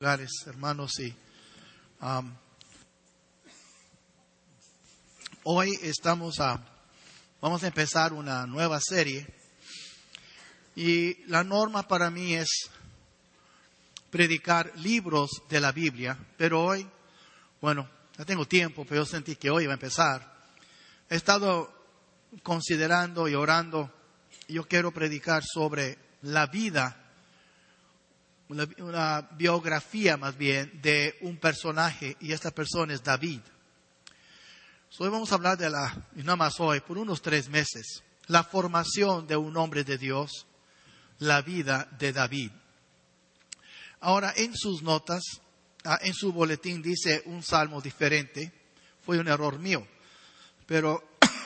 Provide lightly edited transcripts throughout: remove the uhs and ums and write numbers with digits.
Hermanos, y hoy vamos a empezar una nueva serie, y la norma para mí es predicar libros de la Biblia, pero hoy, ya tengo tiempo, pero yo sentí que hoy iba a empezar. He estado considerando y orando, y yo quiero predicar sobre la vida, una biografía más bien de un personaje, y esta persona es David. Hoy vamos a hablar y nada más hoy, por unos 3 meses, la formación de un hombre de Dios, la vida de David. Ahora, en sus notas, en su boletín dice un salmo diferente. Fue un error mío, pero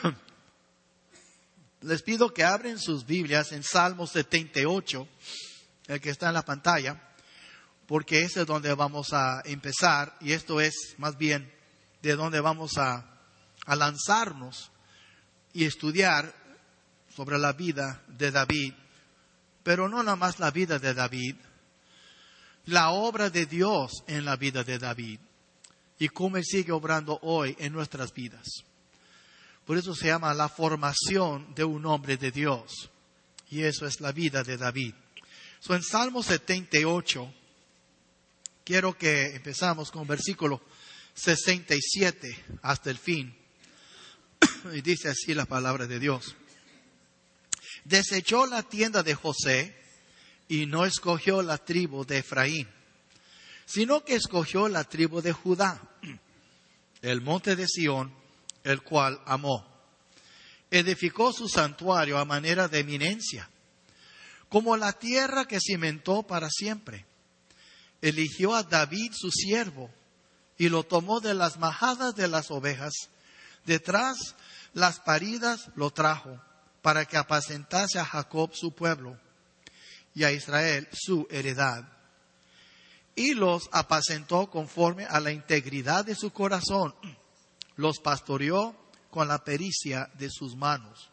les pido que abren sus Biblias en Salmo 78, el que está en la pantalla, porque ese es donde vamos a empezar, y esto es más bien de donde vamos a lanzarnos y estudiar sobre la vida de David, pero no nada más la vida de David, la obra de Dios en la vida de David y cómo Él sigue obrando hoy en nuestras vidas. Por eso se llama la formación de un hombre de Dios, y eso es la vida de David. En Salmo 78, quiero que empezamos con versículo 67 hasta el fin. Y dice así la palabra de Dios. Desechó la tienda de José y no escogió la tribu de Efraín, sino que escogió la tribu de Judá, el monte de Sión, el cual amó. Edificó su santuario a manera de eminencia, como la tierra que cimentó para siempre. Eligió a David su siervo y lo tomó de las majadas de las ovejas. Detrás las paridas lo trajo para que apacentase a Jacob su pueblo y a Israel su heredad. Y los apacentó conforme a la integridad de su corazón. Los pastoreó con la pericia de sus manos.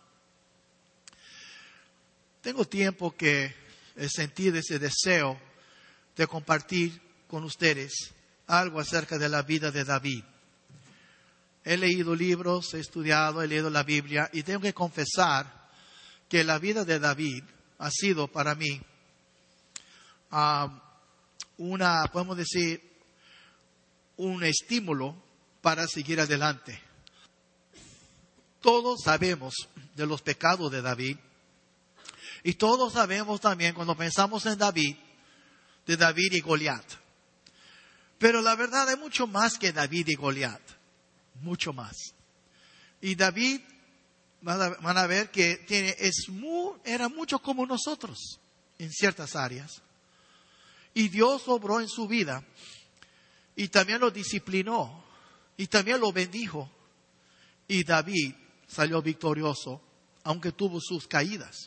Tengo tiempo que he sentido ese deseo de compartir con ustedes algo acerca de la vida de David. He leído libros, he estudiado, he leído la Biblia, y tengo que confesar que la vida de David ha sido para mí podemos decir, un estímulo para seguir adelante. Todos sabemos de los pecados de David, y todos sabemos también, cuando pensamos en David, de David y Goliat. Pero la verdad, hay mucho más que David y Goliat. Mucho más. Y David, van a ver que era mucho como nosotros en ciertas áreas. Y Dios obró en su vida, y también lo disciplinó, y también lo bendijo. Y David salió victorioso, aunque tuvo sus caídas.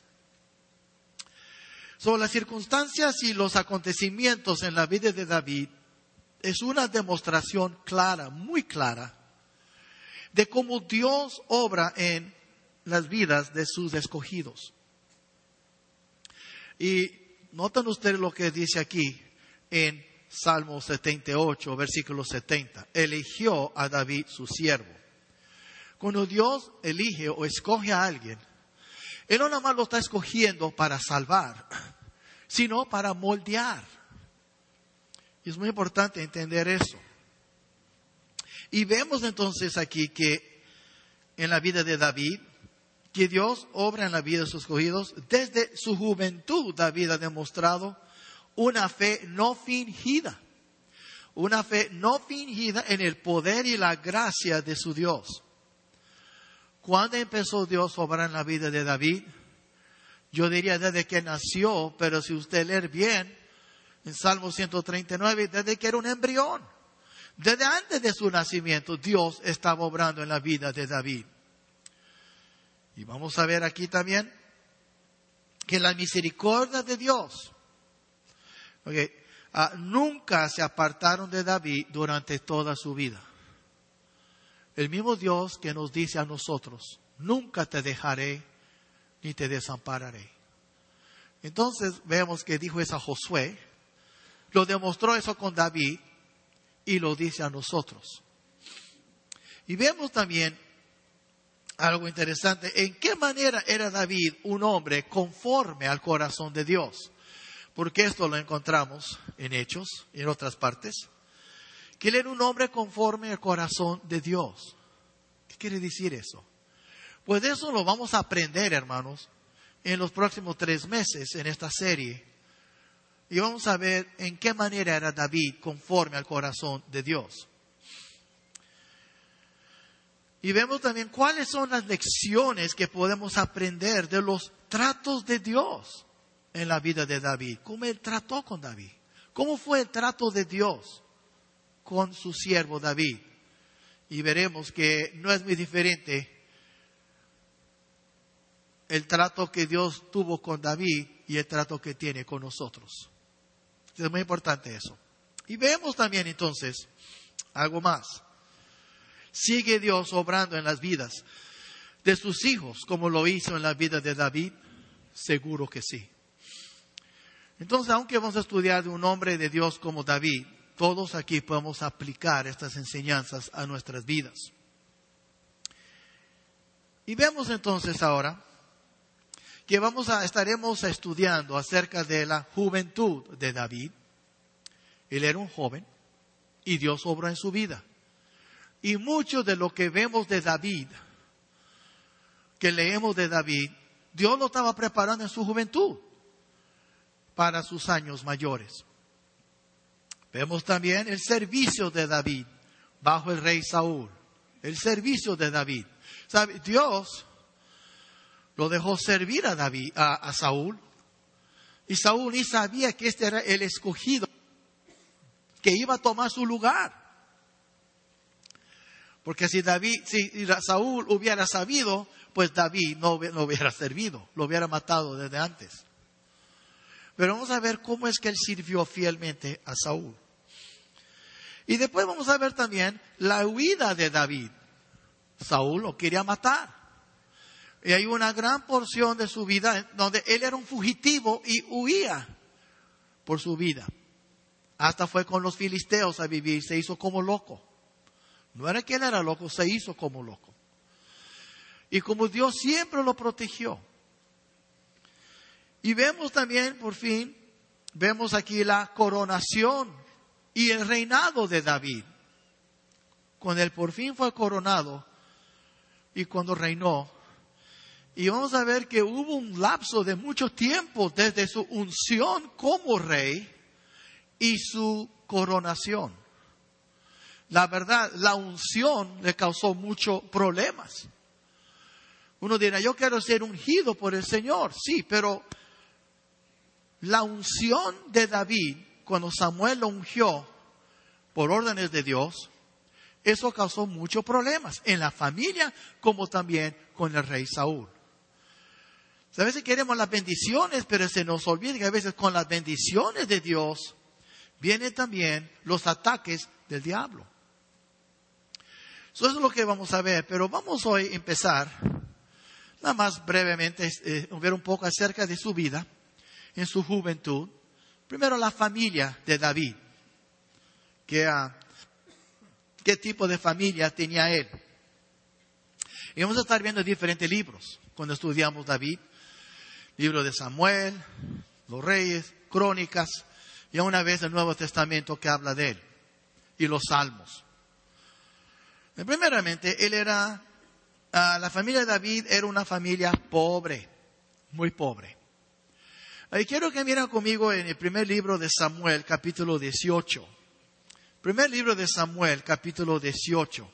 Las circunstancias y los acontecimientos en la vida de David es una demostración clara, muy clara, de cómo Dios obra en las vidas de sus escogidos. Y notan ustedes lo que dice aquí en Salmo 78, versículo 70. Eligió a David su siervo. Cuando Dios elige o escoge a alguien, Él no nada más lo está escogiendo para salvar, sino para moldear. Y es muy importante entender eso. Y vemos entonces aquí que en la vida de David, que Dios obra en la vida de sus escogidos. Desde su juventud, David ha demostrado una fe no fingida. Una fe no fingida en el poder y la gracia de su Dios. ¿Cuándo empezó Dios a obrar en la vida de David? Yo diría desde que nació, pero si usted lee bien, en Salmo 139, desde que era un embrión. Desde antes de su nacimiento, Dios estaba obrando en la vida de David. Y vamos a ver aquí también que la misericordia de Dios, nunca se apartaron de David durante toda su vida. El mismo Dios que nos dice a nosotros, nunca te dejaré ni te desampararé. Entonces vemos que dijo eso a Josué, lo demostró eso con David y lo dice a nosotros. Y vemos también algo interesante. ¿En qué manera era David un hombre conforme al corazón de Dios? Porque esto lo encontramos en Hechos y en otras partes. Que él era un hombre conforme al corazón de Dios. ¿Qué quiere decir eso? Pues de eso lo vamos a aprender, hermanos, en los próximos 3 meses en esta serie. Y vamos a ver en qué manera era David conforme al corazón de Dios. Y vemos también cuáles son las lecciones que podemos aprender de los tratos de Dios en la vida de David. ¿Cómo él trató con David? ¿Cómo fue el trato de Dios con su siervo David? Y veremos que no es muy diferente el trato que Dios tuvo con David y el trato que tiene con nosotros. Es muy importante eso. Y vemos también entonces algo más. ¿Sigue Dios obrando en las vidas de sus hijos como lo hizo en la vida de David? Seguro que sí. Entonces, aunque vamos a estudiar de un hombre de Dios como David, todos aquí podemos aplicar estas enseñanzas a nuestras vidas. Y vemos entonces ahora que estaremos estudiando acerca de la juventud de David. Él era un joven y Dios obró en su vida. Y mucho de lo que vemos de David, que leemos de David, Dios lo estaba preparando en su juventud para sus años mayores. Vemos también el servicio de David bajo el rey Saúl. El servicio de David. ¿Sabe? Dios lo dejó servir a David, a Saúl. Y Saúl ni sabía que este era el escogido que iba a tomar su lugar. Porque si Saúl hubiera sabido, pues David no hubiera servido, lo hubiera matado desde antes. Pero vamos a ver cómo es que él sirvió fielmente a Saúl. Y después vamos a ver también la huida de David. Saúl lo quería matar. Y hay una gran porción de su vida donde él era un fugitivo y huía por su vida. Hasta fue con los filisteos a vivir, se hizo como loco. No era que él era loco, se hizo como loco. Y como Dios siempre lo protegió. Y vemos también, por fin, vemos aquí la coronación y el reinado de David. Cuando él por fin fue coronado y cuando reinó. Y vamos a ver que hubo un lapso de mucho tiempo desde su unción como rey y su coronación. La verdad, la unción le causó muchos problemas. Uno dirá, yo quiero ser ungido por el Señor. Sí, pero la unción de David, cuando Samuel lo ungió por órdenes de Dios, eso causó muchos problemas en la familia como también con el rey Saúl. A veces queremos las bendiciones, pero se nos olvida que a veces con las bendiciones de Dios vienen también los ataques del diablo. Eso es lo que vamos a ver, pero vamos hoy a empezar, nada más brevemente, ver un poco acerca de su vida, en su juventud. Primero la familia de David. ¿Qué tipo de familia tenía él? Y vamos a estar viendo diferentes libros cuando estudiamos David. Libro de Samuel, los Reyes, Crónicas, y una vez el Nuevo Testamento que habla de él. Y los Salmos. Primeramente, la familia de David era una familia pobre, muy pobre. Y quiero que miren conmigo en el primer libro de Samuel, capítulo 18. Primer libro de Samuel, capítulo 18.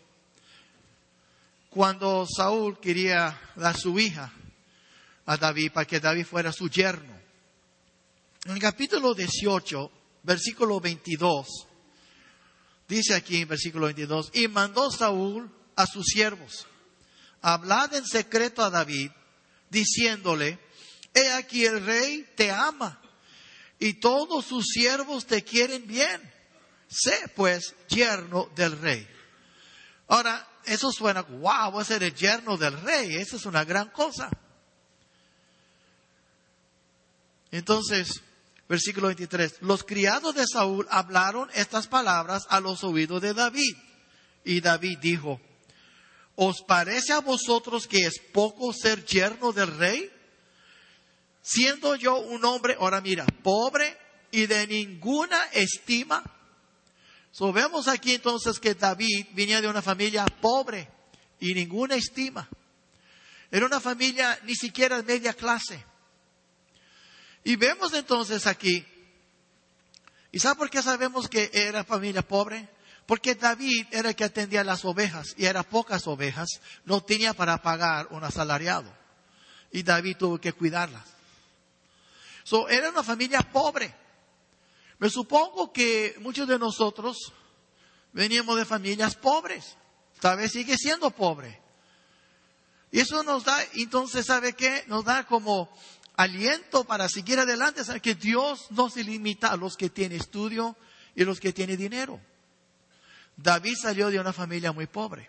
Cuando Saúl quería dar su hija a David para que David fuera su yerno. En el capítulo 18, versículo 22, dice aquí en versículo 22, y mandó Saúl a sus siervos, hablad en secreto a David, diciéndole, he aquí el rey te ama, y todos sus siervos te quieren bien. Sé pues yerno del rey. Ahora, eso suena, wow, voy a ser el yerno del rey, eso es una gran cosa. Entonces, Versículo 23. Los criados de Saúl hablaron estas palabras a los oídos de David. Y David dijo: ¿os parece a vosotros que es poco ser yerno del rey? Siendo yo un hombre, ahora mira, pobre y de ninguna estima. Vemos aquí entonces que David venía de una familia pobre y ninguna estima. Era una familia ni siquiera de media clase. Y vemos entonces aquí, ¿y sabe por qué sabemos que era familia pobre? Porque David era el que atendía las ovejas, y eran pocas ovejas, no tenía para pagar un asalariado. Y David tuvo que cuidarlas. Era una familia pobre. Me supongo que muchos de nosotros veníamos de familias pobres. Tal vez sigue siendo pobre. Y eso nos da, entonces, ¿sabe qué? Nos da como aliento para seguir adelante. Sabe que Dios no se limita a los que tienen estudio y a los que tienen dinero. David salió de una familia muy pobre.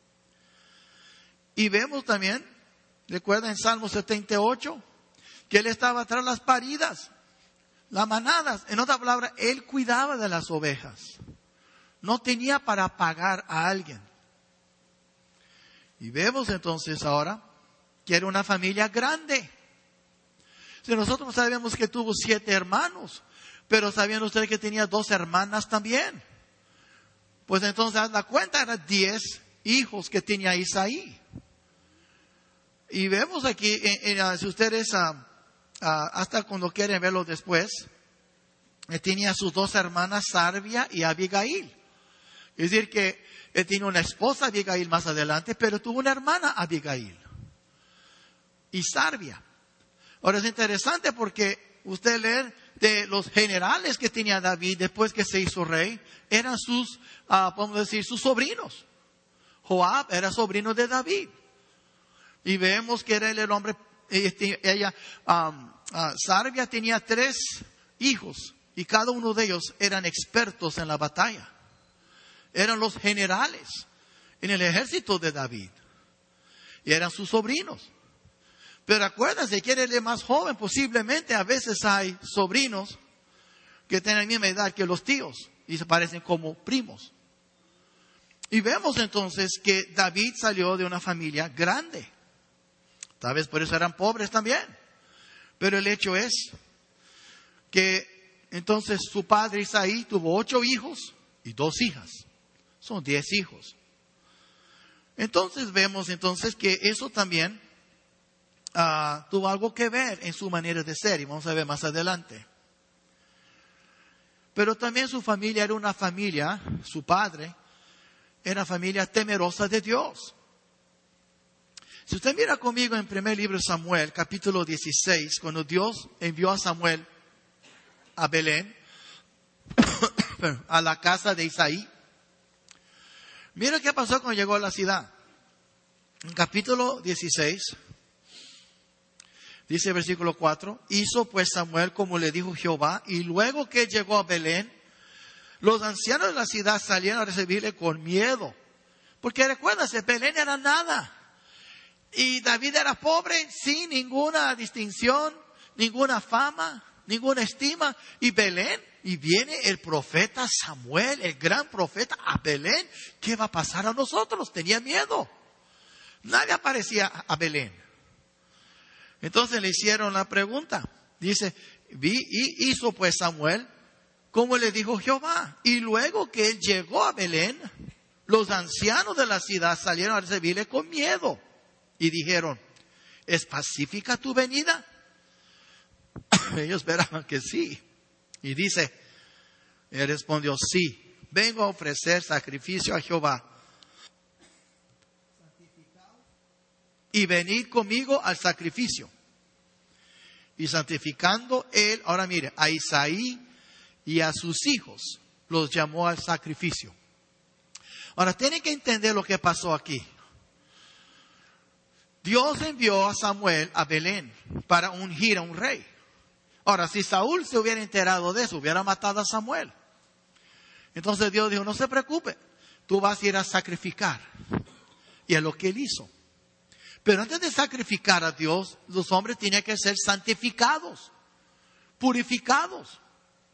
Y vemos también, recuerda en Salmo 78, que él estaba tras las paridas, las manadas. En otra palabra, él cuidaba de las ovejas. No tenía para pagar a alguien. Y vemos entonces ahora que era una familia grande. Si nosotros sabemos que tuvo 7 hermanos, pero sabían ustedes que tenía 2 hermanas también. Pues entonces, haz la cuenta, eran 10 hijos que tenía Isaí. Y vemos aquí, si ustedes, hasta cuando quieren verlo después, tenía sus 2 hermanas, Sarvia y Abigail. Es decir, que él tiene una esposa, Abigail, más adelante, pero tuvo una hermana, Abigail. Y Sarvia. Ahora es interesante porque usted lee de los generales que tenía David después que se hizo rey, eran sus, podemos decir, sus sobrinos. Joab era sobrino de David. Y vemos que era el hombre, Sarvia tenía 3 hijos y cada uno de ellos eran expertos en la batalla. Eran los generales en el ejército de David. Y eran sus sobrinos. Pero acuérdense que era el más joven. Posiblemente a veces hay sobrinos que tienen la misma edad que los tíos y se parecen como primos. Y vemos entonces que David salió de una familia grande. Tal vez por eso eran pobres también. Pero el hecho es que entonces su padre Isaí tuvo 8 hijos y 2 hijas. Son 10 hijos. Entonces vemos entonces que eso también tuvo algo que ver en su manera de ser. Y vamos a ver más adelante. Pero también su familia era una familia, su padre, era una familia temerosa de Dios. Si usted mira conmigo en primer libro de Samuel, capítulo 16, cuando Dios envió a Samuel a Belén, a la casa de Isaí. Mira qué pasó cuando llegó a la ciudad. En capítulo 16, dice el versículo 4, hizo pues Samuel como le dijo Jehová, y luego que llegó a Belén, los ancianos de la ciudad salieron a recibirle con miedo. Porque recuérdense, Belén era nada. Y David era pobre, sin ninguna distinción, ninguna fama, ninguna estima. Y Belén, y viene el profeta Samuel, el gran profeta, a Belén. ¿Qué va a pasar a nosotros? Tenía miedo. Nadie aparecía a Belén. Entonces le hicieron la pregunta. Dice, y hizo pues Samuel como le dijo Jehová. Y luego que él llegó a Belén, los ancianos de la ciudad salieron a recibirle con miedo. Y dijeron, ¿es pacífica tu venida? Ellos esperaban que sí. Y dice, él respondió, sí, vengo a ofrecer sacrificio a Jehová. Y venid conmigo al sacrificio. Y santificando él, ahora mire, a Isaí y a sus hijos, los llamó al sacrificio. Ahora, tienen que entender lo que pasó aquí. Dios envió a Samuel a Belén para ungir a un rey. Ahora, si Saúl se hubiera enterado de eso, hubiera matado a Samuel. Entonces Dios dijo, no se preocupe, tú vas a ir a sacrificar. Y es lo que él hizo. Pero antes de sacrificar a Dios, los hombres tenían que ser santificados. purificados.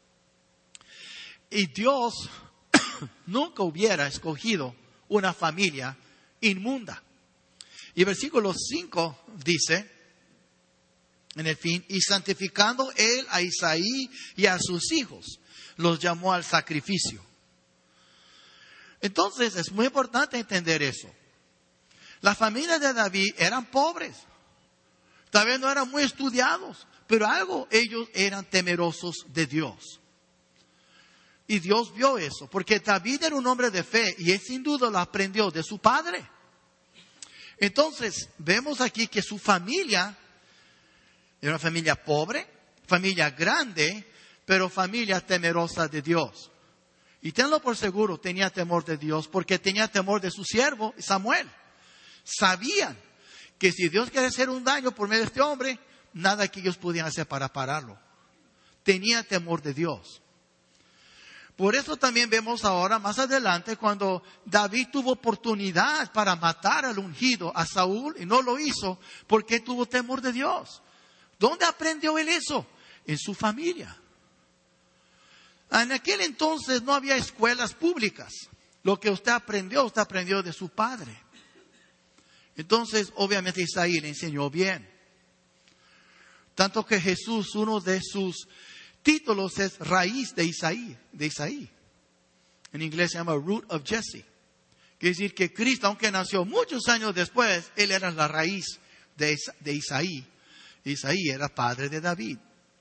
Y Dios nunca hubiera escogido una familia inmunda. Y versículo 5 dice, en el fin, y santificando él a Isaí y a sus hijos, los llamó al sacrificio. Entonces es muy importante entender eso. La familia de David eran pobres, tal vez no eran muy estudiados, pero algo ellos eran temerosos de Dios. Y Dios vio eso, porque David era un hombre de fe y él sin duda lo aprendió de su padre. Entonces vemos aquí que su familia era una familia pobre, familia grande, pero familia temerosa de Dios. Y tenlo por seguro, tenía temor de Dios porque tenía temor de su siervo Samuel. Sabían que si Dios quiere hacer un daño por medio de este hombre, nada que ellos podían hacer para pararlo. Tenía temor de Dios. Por eso también vemos ahora, más adelante, cuando David tuvo oportunidad para matar al ungido, a Saúl, y no lo hizo porque tuvo temor de Dios. ¿Dónde aprendió él eso? En su familia. En aquel entonces no había escuelas públicas. Lo que usted aprendió de su padre. Entonces, obviamente, Isaí le enseñó bien. Tanto que Jesús, uno de sus títulos es raíz de Isaí. En inglés se llama Root of Jesse. Quiere decir que Cristo, aunque nació muchos años después, él era la raíz de Isaí. Isaí era padre de David.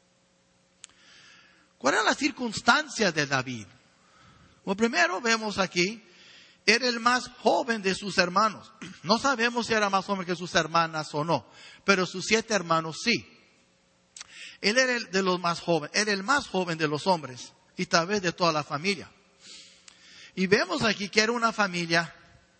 ¿Cuál era la circunstancia de David? Bueno, primero vemos aquí, era el más joven de sus hermanos. No sabemos si era más joven que sus hermanas o no, pero sus 7 hermanos sí. Él era el de los más jóvenes, era el más joven de los hombres y tal vez de toda la familia. Y vemos aquí que era una familia,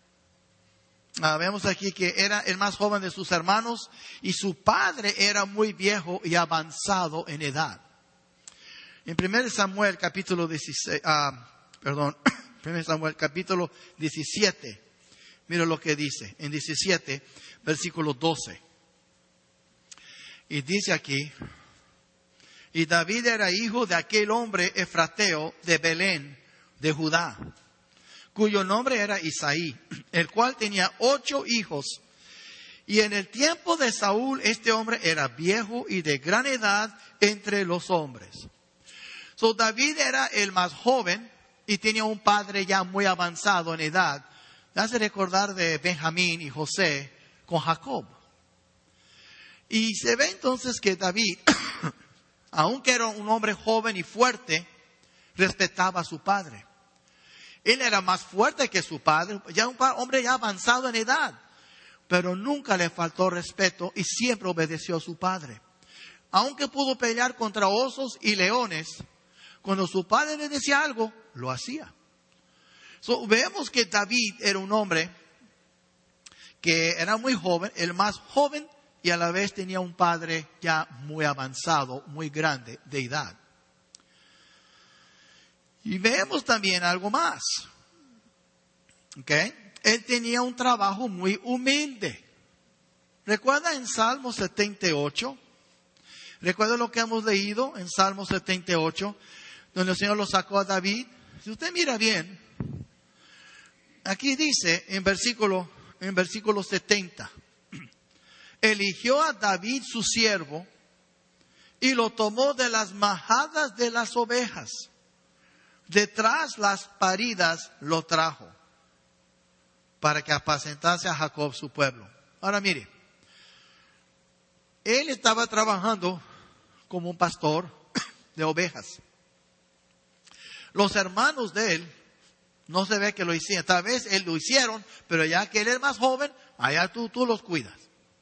vemos aquí que era el más joven de sus hermanos y su padre era muy viejo y avanzado en edad. En 1 Samuel capítulo 16, 1 Samuel capítulo 17, mira lo que dice, en 17, versículo 12. Y dice aquí, y David era hijo de aquel hombre efrateo de Belén, de Judá, cuyo nombre era Isaí, el cual tenía 8 hijos. Y en el tiempo de Saúl, este hombre era viejo y de gran edad entre los hombres. So, David era el más joven y tenía un padre ya muy avanzado en edad. Me hace recordar de Benjamín y José con Jacob. Y se ve entonces que David, aunque era un hombre joven y fuerte, respetaba a su padre. Él era más fuerte que su padre, ya un hombre ya avanzado en edad, pero nunca le faltó respeto y siempre obedeció a su padre. Aunque pudo pelear contra osos y leones, cuando su padre le decía algo, lo hacía. So, vemos que David era un hombre que era muy joven, el más joven, y a la vez tenía un padre ya muy avanzado, muy grande de edad. Y vemos también algo más. ¿Okay? Él tenía un trabajo muy humilde. ¿Recuerda en Salmo 78? ¿Recuerda lo que hemos leído en Salmo 78? Donde el Señor lo sacó a David. Si usted mira bien, aquí dice en versículo 70. Eligió a David su siervo y lo tomó de las majadas de las ovejas. Detrás las paridas lo trajo para que apacentase a Jacob su pueblo. Ahora mire, él estaba trabajando como un pastor de ovejas. Los hermanos de él no se ve que lo hicieron. Tal vez él lo hicieron, pero ya que él es más joven, allá tú los cuidas.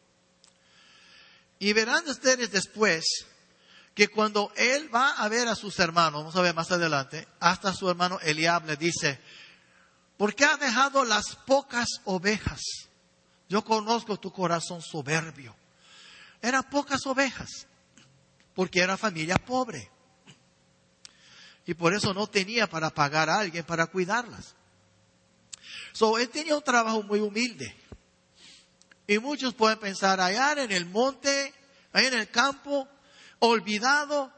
Y verán ustedes después que cuando él va a ver a sus hermanos, vamos a ver más adelante, hasta su hermano Eliab le dice, ¿por qué has dejado las pocas ovejas? Yo conozco tu corazón soberbio. Eran pocas ovejas, porque era familia pobre. Y por eso no tenía para pagar a alguien para cuidarlas. So, él tenía un trabajo muy humilde. Y muchos pueden pensar, allá en el monte, allá en el campo, olvidado,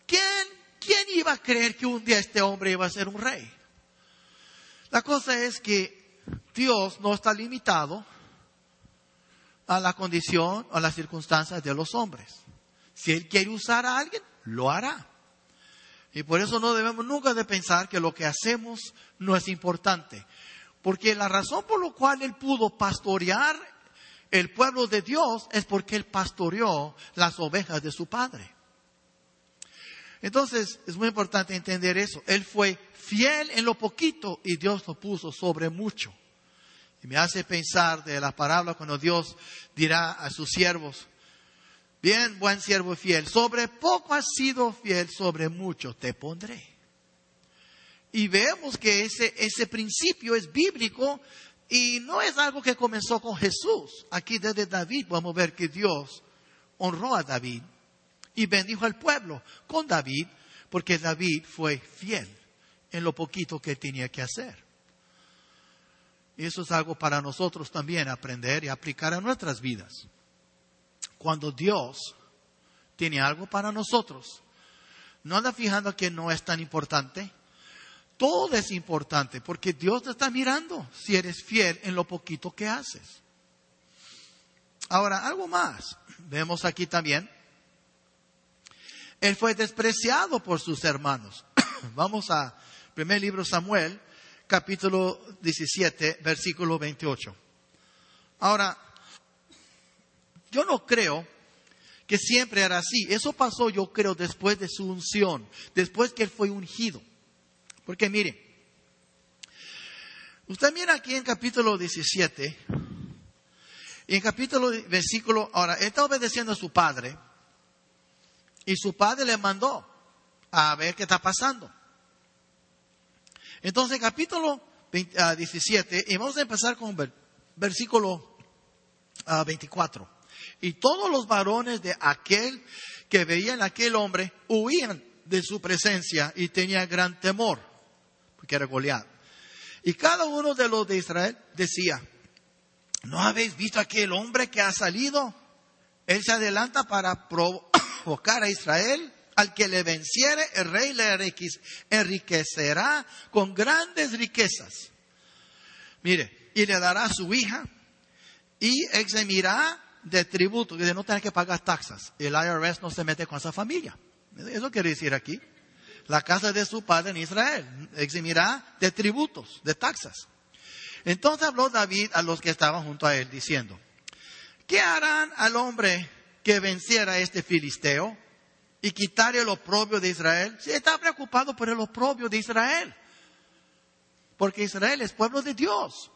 ¿Quién iba a creer que un día este hombre iba a ser un rey? La cosa es que Dios no está limitado a la condición o a las circunstancias de los hombres. Si Él quiere usar a alguien, lo hará. Y por eso no debemos nunca de pensar que lo que hacemos no es importante. Porque la razón por la cual Él pudo pastorear el pueblo de Dios es porque Él pastoreó las ovejas de su Padre. Entonces, es muy importante entender eso. Él fue fiel en lo poquito y Dios lo puso sobre mucho. Y me hace pensar de la parábola cuando Dios dirá a sus siervos: bien, buen siervo y fiel, sobre poco has sido fiel, sobre mucho te pondré. Y vemos que ese principio es bíblico y no es algo que comenzó con Jesús. Aquí desde David vamos a ver que Dios honró a David y bendijo al pueblo con David, porque David fue fiel en lo poquito que tenía que hacer. Y eso es algo para nosotros también aprender y aplicar a nuestras vidas. Cuando Dios tiene algo para nosotros, no anda fijando que no es tan importante. Todo es importante porque Dios te está mirando si eres fiel en lo poquito que haces. Ahora, algo más. Vemos aquí también. Él fue despreciado por sus hermanos. Vamos a primer libro de Samuel, capítulo 17, versículo 28. Ahora, yo no creo que siempre era así. Eso pasó, yo creo, después de su unción, después que él fue ungido. Porque mire, usted mira aquí en capítulo 17, y en capítulo, versículo, ahora, él está obedeciendo a su padre, y su padre le mandó a ver qué está pasando. Entonces, capítulo 17, y vamos a empezar con versículo 24. Y todos los varones de aquel que veían a aquel hombre huían de su presencia y tenían gran temor, porque era Goliat. Y cada uno de los de Israel decía: ¿no habéis visto aquel hombre que ha salido? Él se adelanta para provocar a Israel. Al que le venciere, el rey le enriquecerá con grandes riquezas. Mire, y le dará a su hija y eximirá de tributo, de no tener que pagar taxas. El IRS no se mete con esa familia. Eso quiere decir aquí. La casa de su padre en Israel eximirá de tributos, de taxas. Entonces habló David a los que estaban junto a él, diciendo: ¿qué harán al hombre que venciera a este filisteo y quitare el oprobio de Israel? Sí, está preocupado por el oprobio de Israel, porque Israel es pueblo de Dios.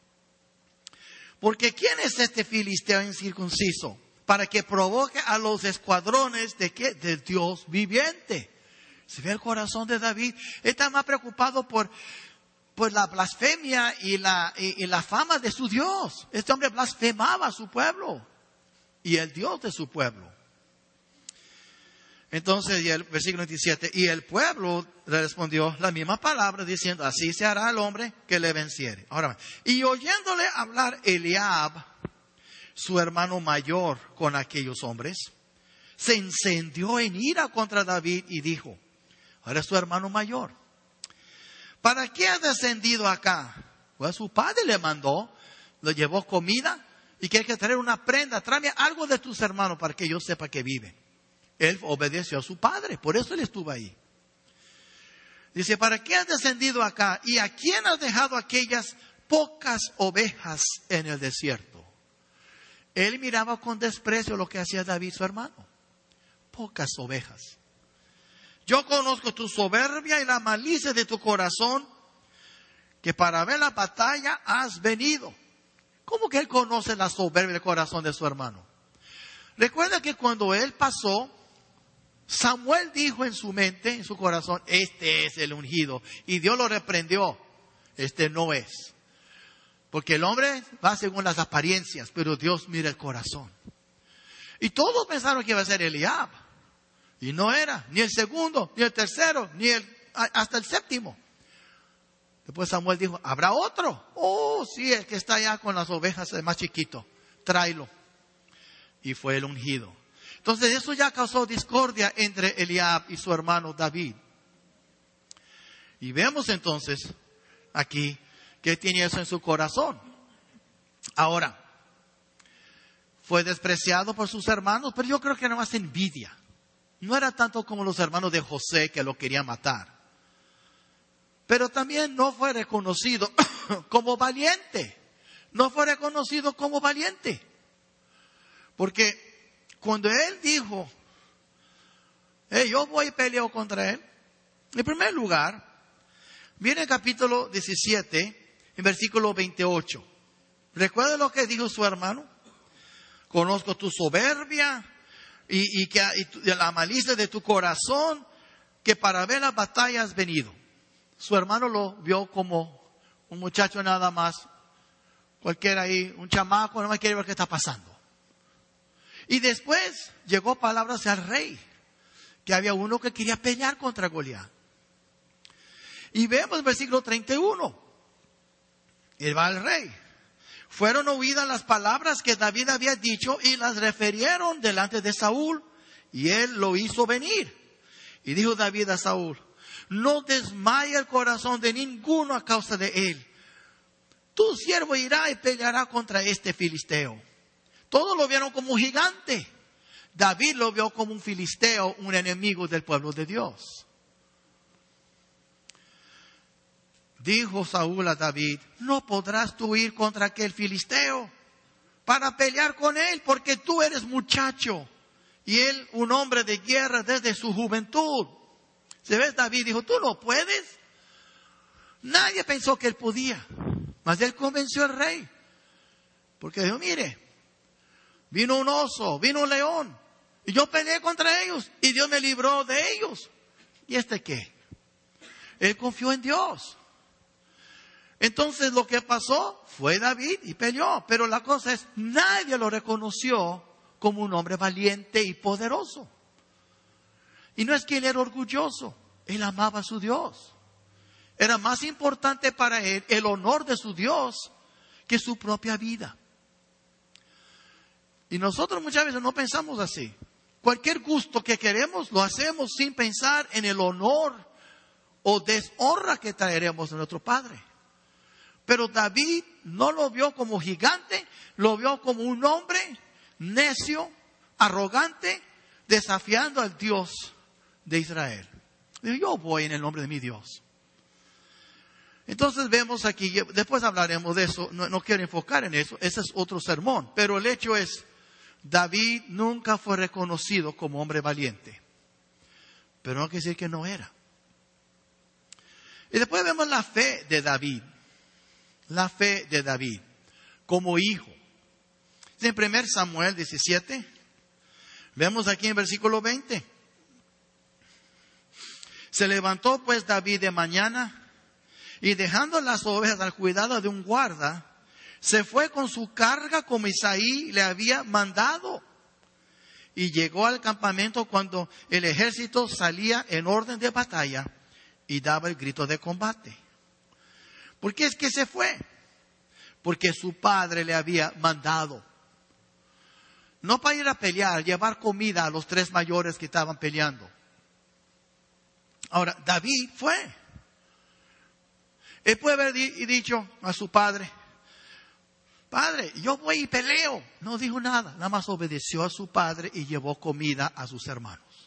Porque ¿quién es este filisteo incircunciso para que provoque a los escuadrones de qué? Del Dios viviente. Se ve el corazón de David. Está más preocupado por la blasfemia y la fama de su Dios. Este hombre blasfemaba a su pueblo y el Dios de su pueblo. Entonces, y el versículo 27, y el pueblo le respondió la misma palabra, diciendo: así se hará al hombre que le venciere. Ahora, y oyéndole hablar Eliab, su hermano mayor, con aquellos hombres, se encendió en ira contra David y dijo: ahora es su hermano mayor, ¿para qué ha descendido acá? Pues su padre le mandó, le llevó comida y que hay que traer una prenda. Tráeme algo de tus hermanos para que yo sepa que vive. Él obedeció a su padre, por eso él estuvo ahí. Dice: ¿para qué has descendido acá? ¿Y a quién has dejado aquellas pocas ovejas en el desierto? Él miraba con desprecio lo que hacía David, su hermano. Pocas ovejas. Yo conozco tu soberbia y la malicia de tu corazón, que para ver la batalla has venido. ¿Cómo que él conoce la soberbia del corazón de su hermano? Recuerda que cuando él pasó, Samuel dijo en su mente, en su corazón: este es el ungido. Y Dios lo reprendió: este no es. Porque el hombre va según las apariencias, pero Dios mira el corazón. Y todos pensaron que iba a ser Eliab. Y no era, ni el segundo, ni el tercero, hasta el séptimo. Después Samuel dijo: ¿habrá otro? Oh, sí, el que está allá con las ovejas, el más chiquito. Tráelo. Y fue el ungido. Entonces eso ya causó discordia entre Eliab y su hermano David. Y vemos entonces aquí que tenía eso en su corazón. Ahora, fue despreciado por sus hermanos, pero yo creo que era más envidia. No era tanto como los hermanos de José que lo querían matar. Pero también no fue reconocido como valiente. No fue reconocido como valiente. Porque cuando él dijo, yo voy y peleo contra él, en primer lugar, viene el capítulo 17, en versículo 28. ¿Recuerda lo que dijo su hermano? Conozco tu soberbia y la malicia de tu corazón, que para ver la batalla has venido. Su hermano lo vio como un muchacho nada más, cualquiera ahí, un chamaco, no me quiere ver qué está pasando. Y después llegó palabras al rey, que había uno que quería pelear contra Goliat. Y vemos el versículo 31. Él va al rey. Fueron oídas las palabras que David había dicho y las refirieron delante de Saúl, y él lo hizo venir. Y dijo David a Saúl, no desmaye el corazón de ninguno a causa de él. Tu siervo irá y peleará contra este filisteo. Todos lo vieron como un gigante. David lo vio como un filisteo, un enemigo del pueblo de Dios. Dijo Saúl a David, no podrás tú ir contra aquel filisteo para pelear con él, porque tú eres muchacho y él un hombre de guerra desde su juventud. ¿Se ves? David dijo, tú no puedes. Nadie pensó que él podía, mas él convenció al rey, porque dijo, mire, vino un oso, vino un león, y yo peleé contra ellos, y Dios me libró de ellos. ¿Y este qué? Él confió en Dios. Entonces lo que pasó fue David y peleó. Pero la cosa es, nadie lo reconoció como un hombre valiente y poderoso. Y no es que él era orgulloso, él amaba a su Dios. Era más importante para él el honor de su Dios que su propia vida. Y nosotros muchas veces no pensamos así. Cualquier gusto que queremos lo hacemos sin pensar en el honor o deshonra que traeremos a nuestro Padre. Pero David no lo vio como gigante, lo vio como un hombre necio, arrogante, desafiando al Dios de Israel. Dijo, yo voy en el nombre de mi Dios. Entonces vemos aquí, después hablaremos de eso, no quiero enfocar en eso, ese es otro sermón. Pero el hecho es, David nunca fue reconocido como hombre valiente. Pero no quiere decir que no era. Y después vemos la fe de David. La fe de David como hijo. En 1 Samuel 17, vemos aquí en versículo 20. Se levantó pues David de mañana y dejando las ovejas al cuidado de un guarda, se fue con su carga como Isaí le había mandado. Y llegó al campamento cuando el ejército salía en orden de batalla y daba el grito de combate. ¿Por qué es que se fue? Porque su padre le había mandado. No para ir a pelear, llevar comida a los 3 mayores que estaban peleando. Ahora, David fue. Él puede haber dicho a su padre, Padre, yo voy y peleo. No dijo nada, nada más obedeció a su padre y llevó comida a sus hermanos.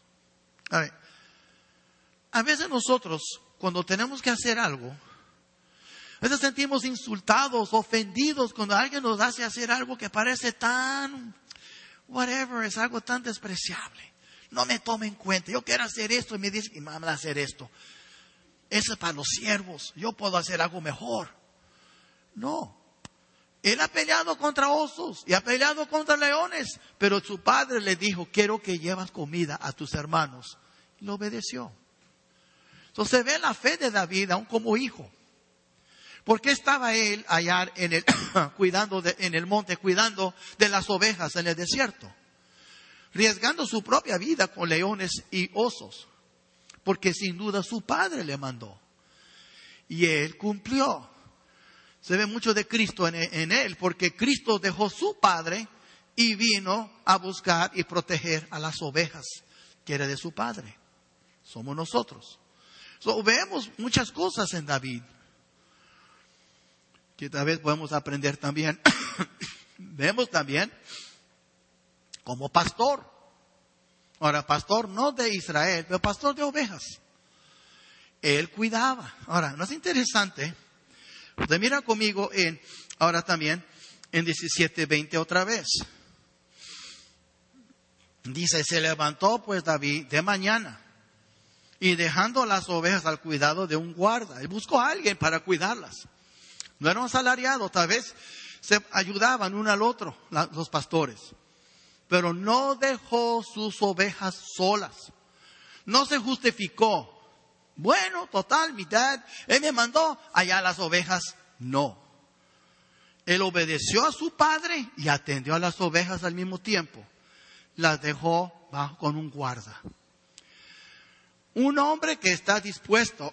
A veces nosotros, cuando tenemos que hacer algo, a veces sentimos insultados, ofendidos cuando alguien nos hace hacer algo que parece tan, whatever, es algo tan despreciable. No me tome en cuenta, yo quiero hacer esto y me dice que me van a hacer esto. Eso es para los siervos, yo puedo hacer algo mejor. No, él ha peleado contra osos y ha peleado contra leones, pero su padre le dijo, quiero que llevas comida a tus hermanos. Y lo obedeció. Entonces ve la fe de David aún como hijo. ¿Por qué estaba él allá en el monte, cuidando de las ovejas en el desierto? Riesgando su propia vida con leones y osos. Porque sin duda su padre le mandó. Y él cumplió. Se ve mucho de Cristo en él, porque Cristo dejó su padre y vino a buscar y proteger a las ovejas que era de su padre. Somos nosotros. Vemos muchas cosas en David que tal vez podemos aprender también. Vemos también como pastor. Ahora, pastor no de Israel, pero pastor de ovejas. Él cuidaba. Ahora, ¿no es interesante? Usted mira conmigo ahora también en 17:20 otra vez. Dice, se levantó pues David de mañana y dejando las ovejas al cuidado de un guarda. Él buscó a alguien para cuidarlas. No era un asalariado, tal vez se ayudaban uno al otro los pastores. Pero no dejó sus ovejas solas. No se justificó. Bueno, total, mi dad, él me mandó allá las ovejas. No. Él obedeció a su padre y atendió a las ovejas al mismo tiempo. Las dejó con un guarda. Un hombre que está dispuesto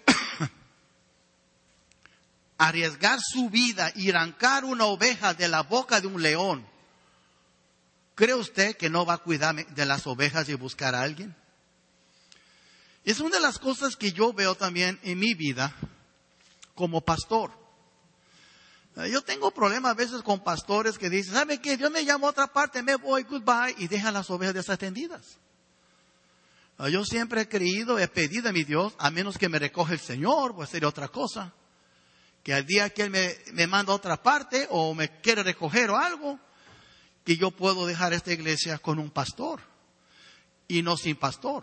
a arriesgar su vida y arrancar una oveja de la boca de un león. ¿Cree usted que no va a cuidar de las ovejas y buscar a alguien? Es una de las cosas que yo veo también en mi vida como pastor. Yo tengo problemas a veces con pastores que dicen, ¿sabe qué? Dios me llamó a otra parte, me voy, goodbye, y dejan las ovejas desatendidas. Yo siempre he creído, he pedido a mi Dios, a menos que me recoja el Señor, pues sería otra cosa. Que al día que Él me manda a otra parte o me quiere recoger o algo, que yo puedo dejar esta iglesia con un pastor y no sin pastor.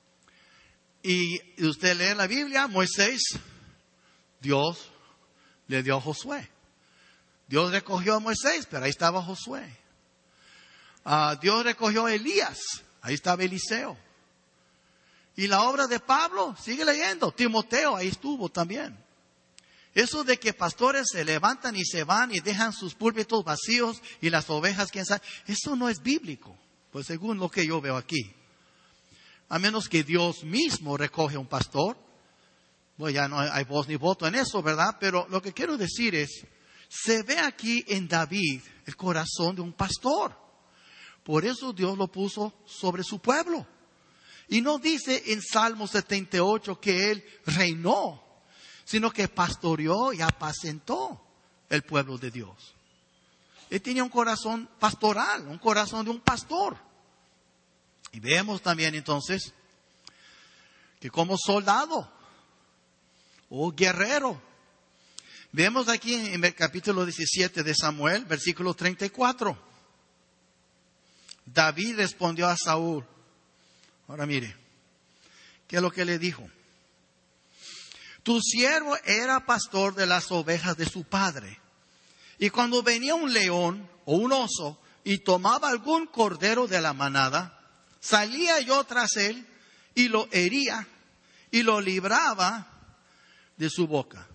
Y usted lee la Biblia, Moisés, Dios le dio a Josué. Dios recogió a Moisés, pero ahí estaba Josué. Dios recogió a Elías, ahí estaba Eliseo. Y la obra de Pablo, sigue leyendo, Timoteo, ahí estuvo también. Eso de que pastores se levantan y se van y dejan sus púlpitos vacíos y las ovejas, quién sabe, eso no es bíblico, pues según lo que yo veo aquí. A menos que Dios mismo recoge a un pastor, pues ya no hay voz ni voto en eso, ¿verdad? Pero lo que quiero decir es, se ve aquí en David el corazón de un pastor. Por eso Dios lo puso sobre su pueblo. Y no dice en Salmo 78 que él reinó, sino que pastoreó y apacentó el pueblo de Dios. Él tenía un corazón pastoral, un corazón de un pastor. Y vemos también entonces que como soldado o guerrero, vemos aquí en el capítulo 17 de Samuel, versículo 34. David respondió a Saúl. Ahora mire, ¿qué es lo que le dijo? Tu siervo era pastor de las ovejas de su padre. Y cuando venía un león o un oso y tomaba algún cordero de la manada, salía yo tras él y lo hería y lo libraba de su boca.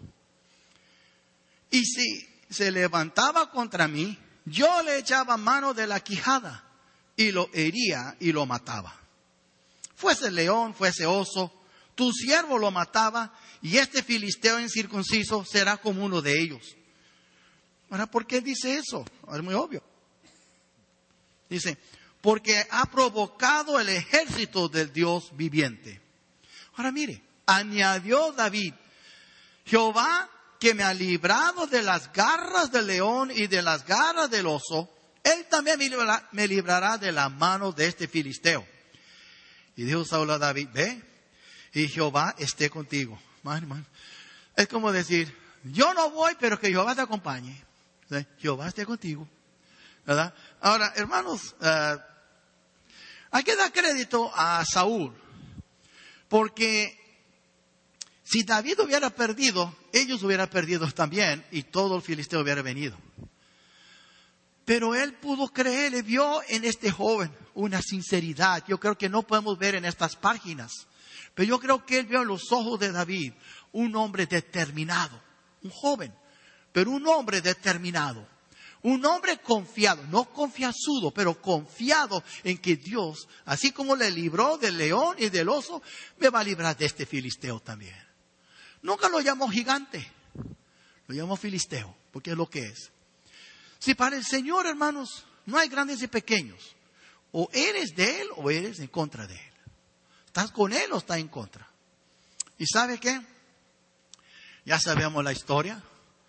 Y si se levantaba contra mí, yo le echaba mano de la quijada y lo hería y lo mataba. Fuese león, fuese oso, tu siervo lo mataba y este filisteo incircunciso será como uno de ellos. Ahora, ¿por qué dice eso? Es muy obvio. Dice, porque ha provocado el ejército del Dios viviente. Ahora mire, añadió David, Jehová que me ha librado de las garras del león y de las garras del oso, Él también me librará de la mano de este filisteo. Y dijo Saúl a David, ve, y Jehová esté contigo. Man. Es como decir, yo no voy, pero que Jehová te acompañe. ¿Sí? Jehová esté contigo. ¿Verdad? Ahora, hermanos, hay que dar crédito a Saúl. Porque si David hubiera perdido, ellos hubieran perdido también y todo el filisteo hubiera venido. Pero él pudo creer, le vio en este joven una sinceridad. Yo creo que no podemos ver en estas páginas. Pero yo creo que él vio en los ojos de David un hombre determinado. Un joven, pero un hombre determinado. Un hombre confiado, no confianzudo, pero confiado en que Dios, así como le libró del león y del oso, me va a librar de este filisteo también. Nunca lo llamó gigante, lo llamó filisteo, porque es lo que es. Si para el Señor, hermanos, No hay grandes y pequeños. O eres de Él o eres en contra de Él. ¿Estás con Él o estás en contra? ¿Y sabe qué? Ya sabemos la historia.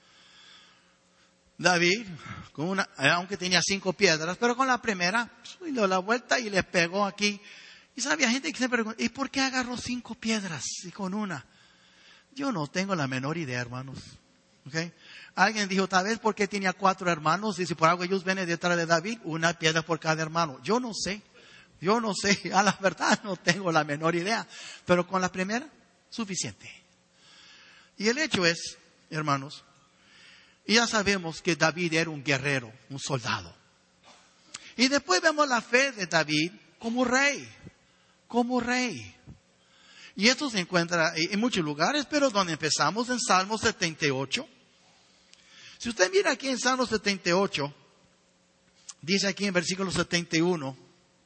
David, aunque tenía 5 piedras, pero con la primera, dio la vuelta y le pegó aquí. Y sabía gente que se pregunta, ¿y por qué agarró 5 piedras y con una? Yo no tengo la menor idea, hermanos. ¿Okay? Alguien dijo, tal vez porque tenía 4 hermanos, y si por algo ellos vienen detrás de David, una piedra por cada hermano. Yo no sé, a la verdad no tengo la menor idea. Pero con la primera, suficiente. Y el hecho es, hermanos, ya sabemos que David era un guerrero, un soldado. Y después vemos la fe de David como rey. Y esto se encuentra en muchos lugares, pero donde empezamos en Salmo 78. Si usted mira aquí en Salmo 78, dice aquí en versículo 71,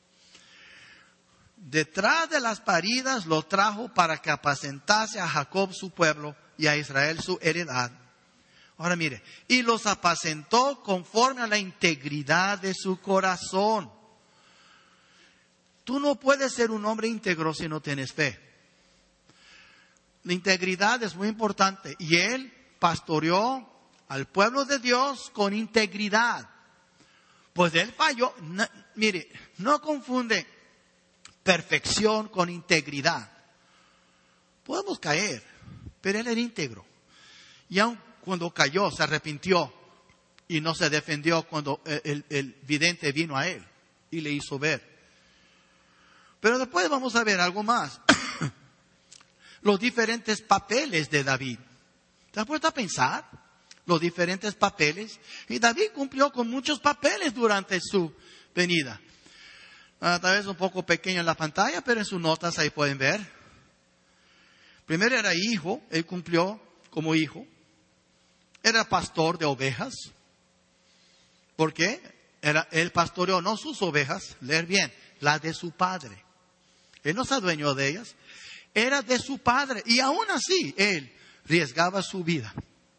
detrás de las paridas lo trajo para que apacentase a Jacob su pueblo y a Israel su heredad. Ahora mire, y los apacentó conforme a la integridad de su corazón. Tú no puedes ser un hombre íntegro si no tienes fe. La integridad es muy importante. Y él pastoreó al pueblo de Dios con integridad. Pues él falló. Mire, no confunde perfección con integridad. Podemos caer, pero él era íntegro. Y aun cuando cayó, se arrepintió y no se defendió cuando el vidente vino a él y le hizo ver. Pero después vamos a ver algo más. Los diferentes papeles de David. ¿Te has puesto a pensar? Los diferentes papeles. Y David cumplió con muchos papeles durante su venida. Tal vez un poco pequeño en la pantalla, pero en sus notas ahí pueden ver. Primero era hijo, él cumplió como hijo. Era pastor de ovejas. ¿Por qué? Él pastoreó no sus ovejas, leer bien, las de su padre. Él no se adueñó de ellas. Era de su padre. Y aún así, él arriesgaba su vida.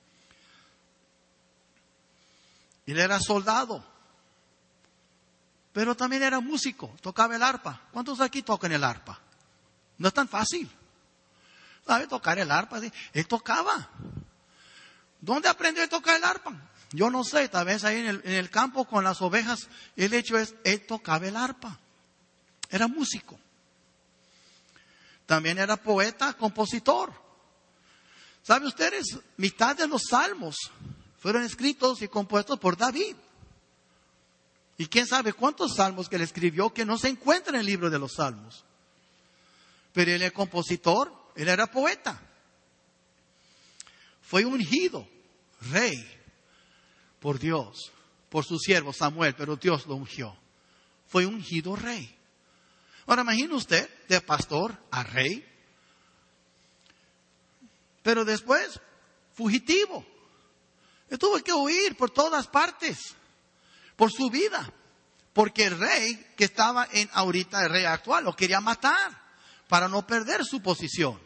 Él era soldado. Pero también era músico. Tocaba el arpa. ¿Cuántos aquí tocan el arpa? No es tan fácil. ¿Sabe tocar el arpa? Él tocaba. ¿Dónde aprendió a tocar el arpa? Yo no sé, tal vez ahí en el campo con las ovejas. El hecho es, él tocaba el arpa. Era músico. También era poeta, compositor. ¿Sabe ustedes? Mitad de los salmos fueron escritos y compuestos por David. Y quién sabe cuántos salmos que él escribió que no se encuentran en el libro de los salmos. Pero él era compositor, él era poeta. Fue ungido rey por Dios, por su siervo Samuel, pero Dios lo ungió. Fue ungido rey. Ahora imagine usted, de pastor a rey. Pero después, fugitivo. Él tuvo que huir por todas partes, por su vida. Porque el rey que estaba ahorita, el rey actual, lo quería matar para no perder su posición.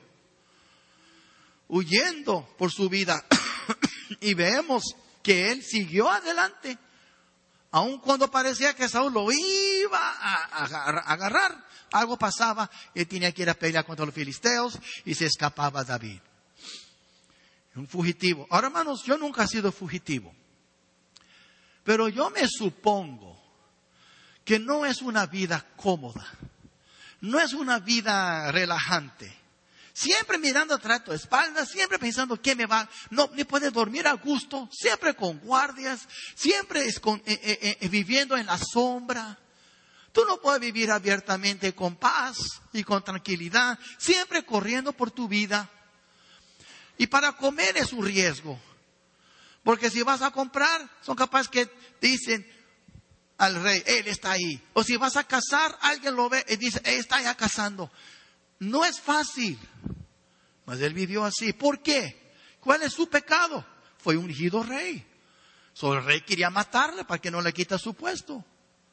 Huyendo por su vida. Y vemos que él siguió adelante. Aun cuando parecía que Saúl lo iba a agarrar, algo pasaba, él tenía que ir a pelear contra los filisteos y se escapaba David. Un fugitivo. Ahora, hermanos, yo nunca he sido fugitivo. Pero yo me supongo que no es una vida cómoda. No es una vida relajante. Siempre mirando atrás de tu espalda, siempre pensando que no puedes dormir a gusto, siempre con guardias, siempre viviendo en la sombra. Tú no puedes vivir abiertamente con paz y con tranquilidad, siempre corriendo por tu vida. Y para comer es un riesgo. Porque si vas a comprar, son capaces que dicen al rey, él está ahí. O si vas a cazar, alguien lo ve y dice, él está ya cazando. No es fácil. Mas él vivió así. ¿Por qué? ¿Cuál es su pecado? Fue ungido rey. El rey quería matarle para que no le quita su puesto.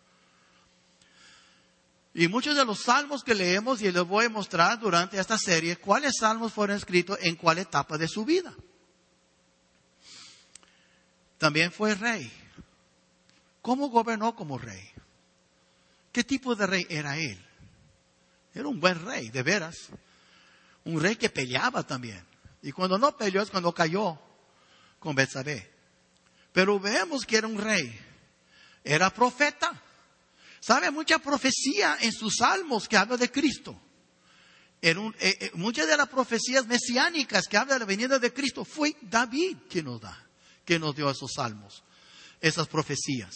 Y muchos de los salmos que leemos, y les voy a mostrar durante esta serie, cuáles salmos fueron escritos en cuál etapa de su vida. También fue rey. ¿cómo gobernó como rey? ¿Qué tipo de rey era él? Era un buen rey, de veras. Un rey que peleaba también. Y cuando no peleó es cuando cayó con Betsabé. Pero vemos que era un rey. Era profeta. ¿Sabe? Mucha profecía en sus salmos que habla de Cristo. Muchas de las profecías mesiánicas que hablan de la venida de Cristo fue David quien nos dio esos salmos, esas profecías.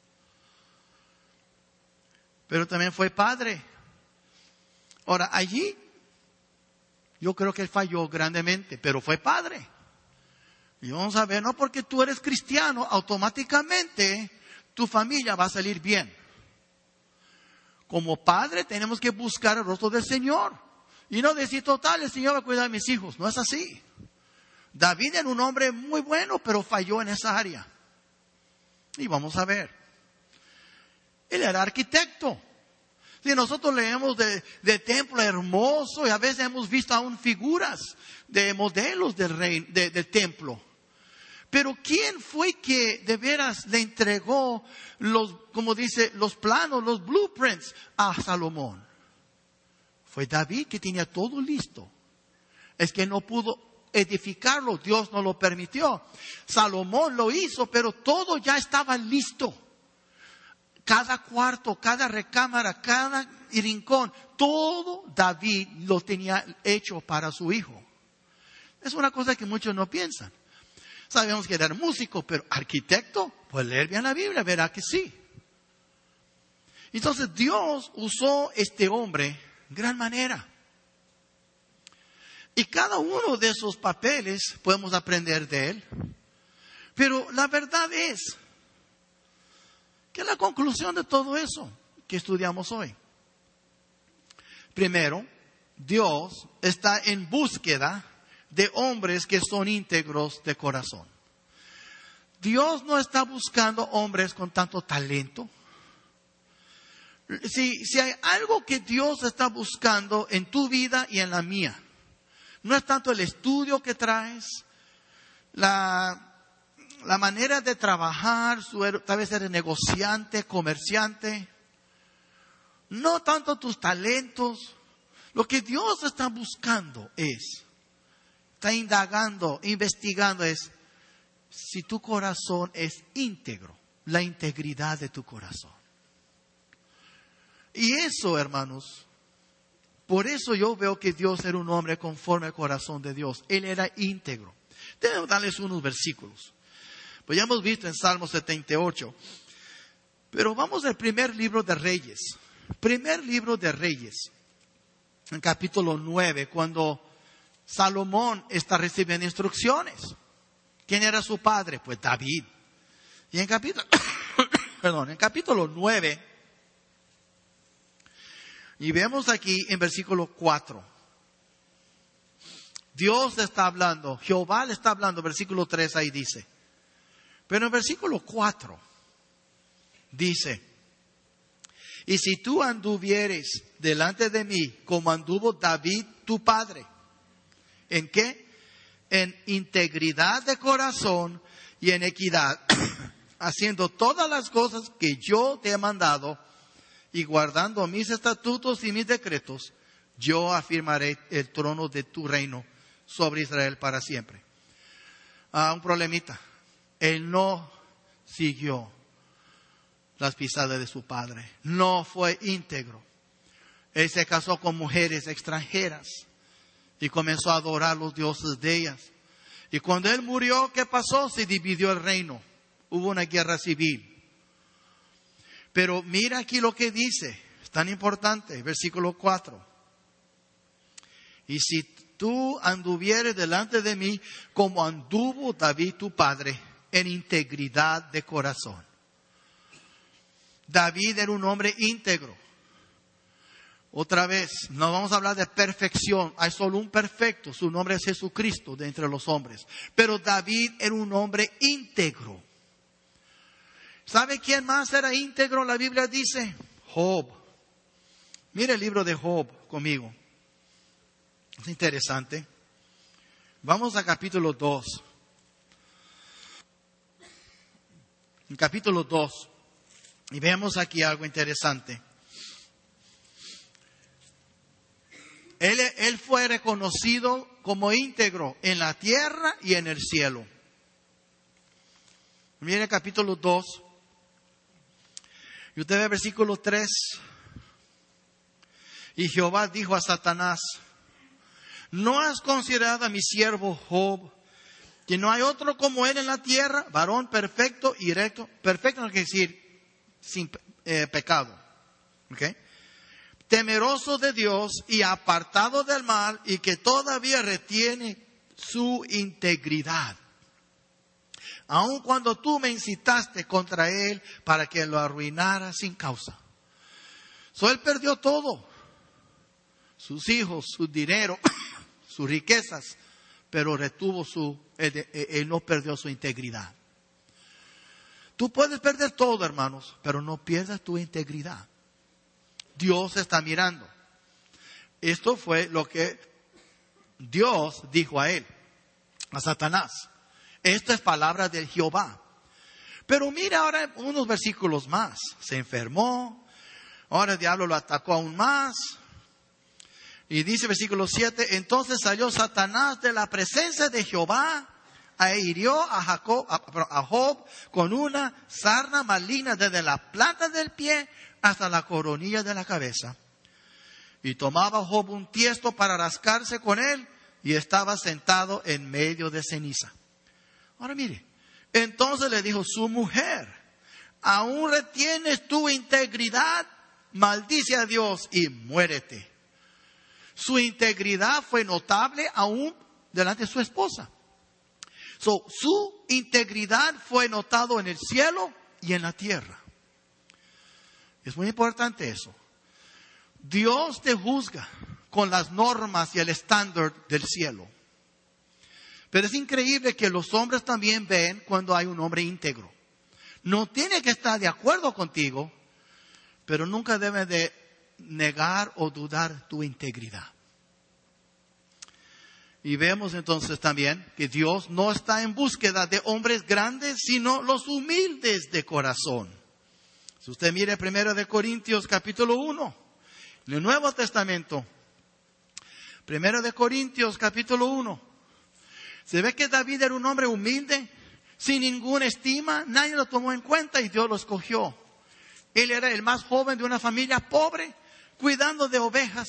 Pero también fue padre. Ahora, allí yo creo que él falló grandemente, pero fue padre. Y vamos a ver, no porque tú eres cristiano, automáticamente tu familia va a salir bien. Como padre tenemos que buscar el rostro del Señor. Y no decir, total, el Señor va a cuidar de mis hijos. No es así. David era un hombre muy bueno, pero falló en esa área. Y vamos a ver. Él era arquitecto. Si nosotros leemos de templo hermoso, y a veces hemos visto aún figuras de modelos del templo. Pero ¿quién fue que de veras le entregó los planos, los blueprints a Salomón? Fue David que tenía todo listo. Es que no pudo edificarlo, Dios no lo permitió. Salomón lo hizo, pero todo ya estaba listo. Cada cuarto, cada recámara, cada rincón, todo David lo tenía hecho para su hijo. Es una cosa que muchos no piensan. Sabemos que era músico, pero arquitecto, pues leer bien la Biblia, verá que sí. Entonces Dios usó este hombre gran manera. Y cada uno de esos papeles podemos aprender de él. Pero la verdad es que la conclusión de todo eso que estudiamos hoy. Primero, Dios está en búsqueda de hombres que son íntegros de corazón. Dios no está buscando hombres con tanto talento. Si hay algo que Dios está buscando en tu vida y en la mía, no es tanto el estudio que traes, la manera de trabajar, tal vez eres negociante, comerciante, no tanto tus talentos. Lo que Dios está buscando está indagando, investigando si tu corazón es íntegro, la integridad de tu corazón. Y eso, hermanos, por eso yo veo que Dios era un hombre conforme al corazón de Dios. Él era íntegro. Debo darles unos versículos. Pues ya hemos visto en Salmo 78. Pero vamos al primer libro de Reyes. Primer libro de Reyes. En capítulo 9, cuando Salomón está recibiendo instrucciones. ¿Quién era su padre? Pues David. Y en capítulo 9... Y vemos aquí en versículo 4. Dios está hablando, Jehová le está hablando, versículo 3 ahí dice. Pero en versículo 4 dice, y si tú anduvieres delante de mí como anduvo David tu padre. ¿En qué? En integridad de corazón y en equidad, haciendo todas las cosas que yo te he mandado, y guardando mis estatutos y mis decretos, yo afirmaré el trono de tu reino sobre Israel para siempre. Un problemita. Él no siguió las pisadas de su padre. No fue íntegro. Él se casó con mujeres extranjeras y comenzó a adorar los dioses de ellas. Y cuando él murió, ¿qué pasó? Se dividió el reino. Hubo una guerra civil. Pero mira aquí lo que dice, es tan importante, versículo 4. Y si tú anduvieres delante de mí como anduvo David tu padre, en integridad de corazón. David era un hombre íntegro. Otra vez, no vamos a hablar de perfección, hay solo un perfecto, su nombre es Jesucristo de entre los hombres. Pero David era un hombre íntegro. ¿Sabe quién más era íntegro? La Biblia dice Job. Mire el libro de Job conmigo. Es interesante. Vamos a capítulo 2. En capítulo 2. Y vemos aquí algo interesante. Él fue reconocido como íntegro en la tierra y en el cielo. Mire el capítulo 2. Y usted ve el versículo 3. Y Jehová dijo a Satanás: ¿no has considerado a mi siervo Job, que no hay otro como él en la tierra, varón perfecto y recto? Perfecto no quiere decir sin pecado. ¿Okay? Temeroso de Dios y apartado del mal, y que todavía retiene su integridad. Aun cuando tú me incitaste contra él para que lo arruinara sin causa. Él perdió todo. Sus hijos, su dinero, sus riquezas, pero retuvo él no perdió su integridad. Tú puedes perder todo, hermanos, pero no pierdas tu integridad. Dios está mirando. Esto fue lo que Dios dijo a él, a Satanás. Esto es palabra del Jehová. Pero mira ahora unos versículos más. Se enfermó. Ahora el diablo lo atacó aún más. Y dice versículo 7. Entonces salió Satanás de la presencia de Jehová e hirió a Job con una sarna maligna desde la planta del pie hasta la coronilla de la cabeza. Y tomaba Job un tiesto para rascarse con él, y estaba sentado en medio de ceniza. Ahora mire, entonces le dijo su mujer: ¿aún retienes tu integridad? Maldice a Dios y muérete. Su integridad fue notable aún delante de su esposa. Su integridad fue notado en el cielo y en la tierra. Es muy importante eso. Dios te juzga con las normas y el estándar del cielo. Pero es increíble que los hombres también ven cuando hay un hombre íntegro. No tiene que estar de acuerdo contigo, pero nunca debe de negar o dudar tu integridad. Y vemos entonces también que Dios no está en búsqueda de hombres grandes, sino los humildes de corazón. Si usted mire 1 Corintios capítulo 1, en el Nuevo Testamento, 1 Corintios capítulo 1, se ve que David era un hombre humilde, sin ninguna estima, nadie lo tomó en cuenta y Dios lo escogió. Él era el más joven de una familia pobre, cuidando de ovejas.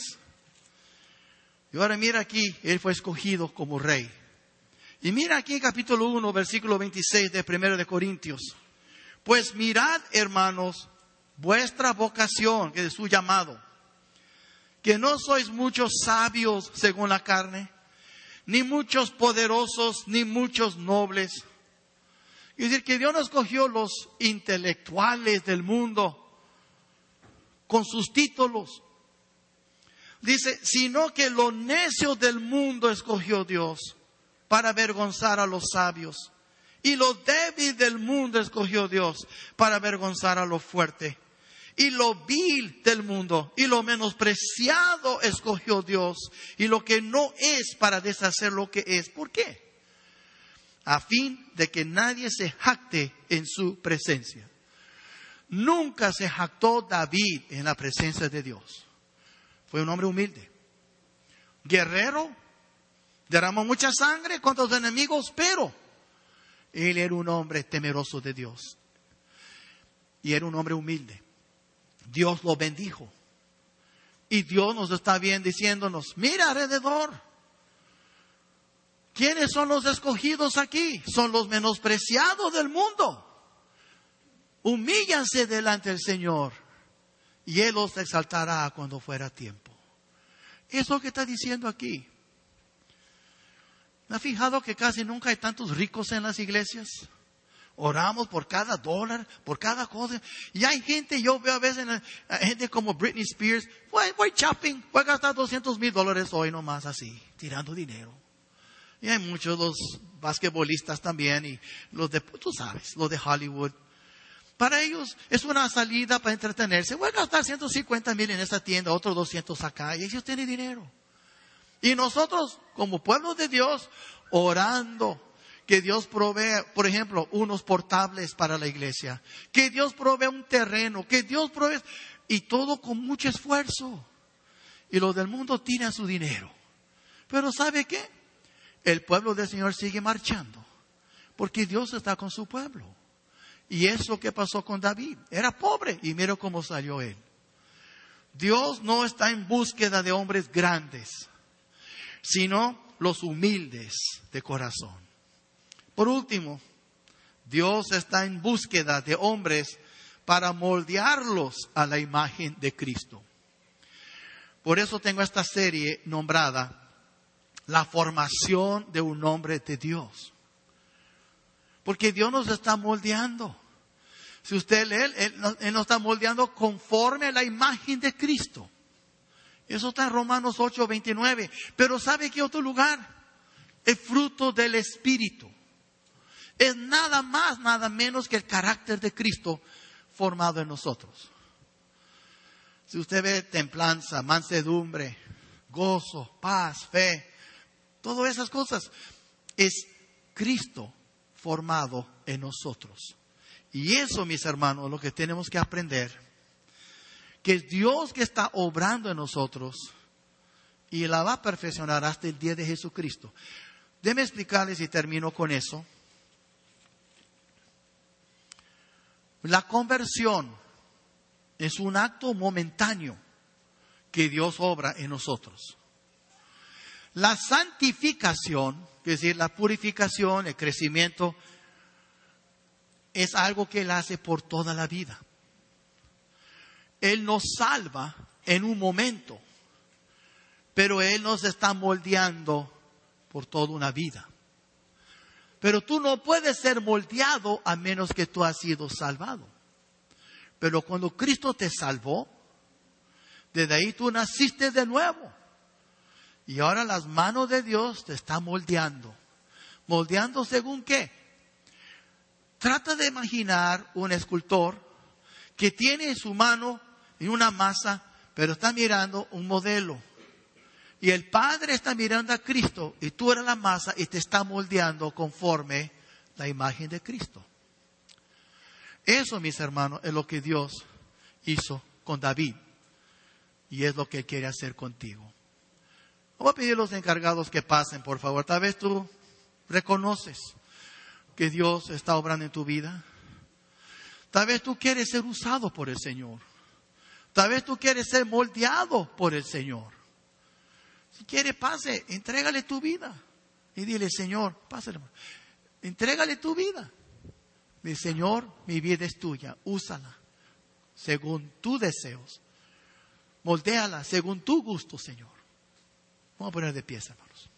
Y ahora mira aquí, él fue escogido como rey. Y mira aquí capítulo 1, versículo 26 de 1 Corintios. Pues mirad, hermanos, vuestra vocación, que es su llamado, que no sois muchos sabios según la carne, ni muchos poderosos, ni muchos nobles. Es decir, que Dios no escogió los intelectuales del mundo con sus títulos. Dice, sino que lo necio del mundo escogió Dios para avergonzar a los sabios. Y lo débil del mundo escogió Dios para avergonzar a lo fuerte. Y lo vil del mundo y lo menospreciado escogió Dios. Y lo que no es para deshacer lo que es. ¿Por qué? A fin de que nadie se jacte en su presencia. Nunca se jactó David en la presencia de Dios. Fue un hombre humilde. Guerrero. Derramó mucha sangre contra los enemigos, pero él era un hombre temeroso de Dios. Y era un hombre humilde. Dios lo bendijo. Y Dios nos está bien diciéndonos, mira alrededor. ¿Quiénes son los escogidos aquí? Son los menospreciados del mundo. Humíllanse delante del Señor y Él los exaltará cuando fuera tiempo. Eso es lo que está diciendo aquí. ¿Me ha fijado que casi nunca hay tantos ricos en las iglesias? Oramos por cada dólar, por cada cosa. Y hay gente, yo veo a veces gente como Britney Spears, voy shopping, voy a gastar $200,000 hoy nomás así, tirando dinero. Y hay muchos los basquetbolistas también y los de, tú sabes, los de Hollywood. Para ellos es una salida para entretenerse. Voy a gastar $150,000 en esta tienda, otros 200 acá, y ellos tienen dinero. Y nosotros, como pueblo de Dios, orando, Que Dios provee, por ejemplo, unos portables para la iglesia. Que Dios provee un terreno. Que Dios provee... Y todo con mucho esfuerzo. Y los del mundo tiran su dinero. Pero ¿sabe qué? El pueblo del Señor sigue marchando. Porque Dios está con su pueblo. Y es lo que pasó con David. Era pobre y mira cómo salió él. Dios no está en búsqueda de hombres grandes, sino los humildes de corazón. Por último, Dios está en búsqueda de hombres para moldearlos a la imagen de Cristo. Por eso tengo esta serie nombrada La formación de un hombre de Dios. Porque Dios nos está moldeando. Si usted lee, Él nos está moldeando conforme a la imagen de Cristo. Eso está en Romanos 8:29. Pero ¿sabe qué otro lugar? Es fruto del Espíritu. Es nada más, nada menos que el carácter de Cristo formado en nosotros. Si usted ve templanza, mansedumbre, gozo, paz, fe, todas esas cosas, es Cristo formado en nosotros. Y eso, mis hermanos, es lo que tenemos que aprender. Que es Dios que está obrando en nosotros y la va a perfeccionar hasta el día de Jesucristo. Déjenme explicarles y termino con eso. La conversión es un acto momentáneo que Dios obra en nosotros. La santificación, es decir, la purificación, el crecimiento, es algo que Él hace por toda la vida. Él nos salva en un momento, pero Él nos está moldeando por toda una vida. Pero tú no puedes ser moldeado a menos que tú has sido salvado. Pero cuando Cristo te salvó, desde ahí tú naciste de nuevo. Y ahora las manos de Dios te están moldeando. ¿Moldeando según qué? Trata de imaginar un escultor que tiene su mano en una masa, pero está mirando un modelo. Y el Padre está mirando a Cristo y tú eres la masa y te está moldeando conforme la imagen de Cristo. Eso, mis hermanos, es lo que Dios hizo con David. Y es lo que Él quiere hacer contigo. Voy a pedir a los encargados que pasen, por favor. Tal vez tú reconoces que Dios está obrando en tu vida. Tal vez tú quieres ser usado por el Señor. Tal vez tú quieres ser moldeado por el Señor. Si quiere, pase, entrégale tu vida. Y dile, Señor, pásale. Entrégale tu vida. Dile, Señor, mi vida es tuya. Úsala según tus deseos. Moldéala según tu gusto, Señor. Vamos a poner de pie, hermanos.